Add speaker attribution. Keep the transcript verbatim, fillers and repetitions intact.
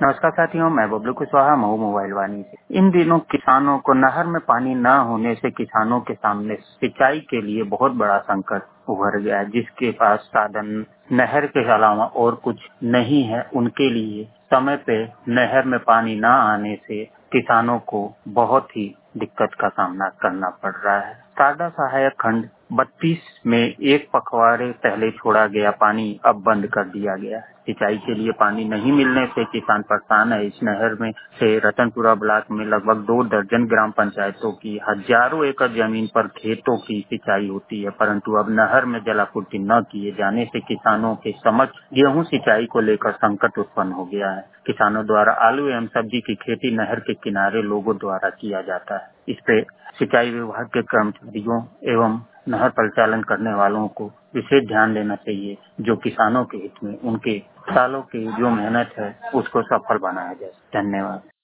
Speaker 1: नमस्कार साथियों, मैं बबलू कुशवाहा मऊ मोबाइल वाणी से। इन दिनों किसानों को नहर में पानी न होने से किसानों के सामने सिंचाई के लिए बहुत बड़ा संकट उभर गया है। जिसके पास साधन नहर के अलावा और कुछ नहीं है, उनके लिए समय पे नहर में पानी न आने से किसानों को बहुत ही दिक्कत का सामना करना पड़ रहा है। सारदा सहायक खंड बत्तीस में एक पखवाड़े पहले छोड़ा गया पानी अब बंद कर दिया गया है। सिंचाई के लिए पानी नहीं मिलने से किसान परेशान है। इस नहर में से रतनपुरा ब्लॉक में लगभग दो दर्जन ग्राम पंचायतों की हजारों एकड़ जमीन पर खेतों की सिंचाई होती है, परंतु अब नहर में जलापूर्ति न किए जाने से किसानों के समक्ष गेहूं सिंचाई को लेकर संकट उत्पन्न हो गया है। किसानों द्वारा आलू एवं सब्जी की खेती नहर के किनारे लोगों द्वारा किया जाता है। इस पे सिंचाई विभाग के कर्मचारियों एवं नहर परिचालन करने वालों को विशेष ध्यान देना चाहिए, जो किसानों के हित में उनके सालों की जो मेहनत है उसको सफल बनाया जाए। धन्यवाद।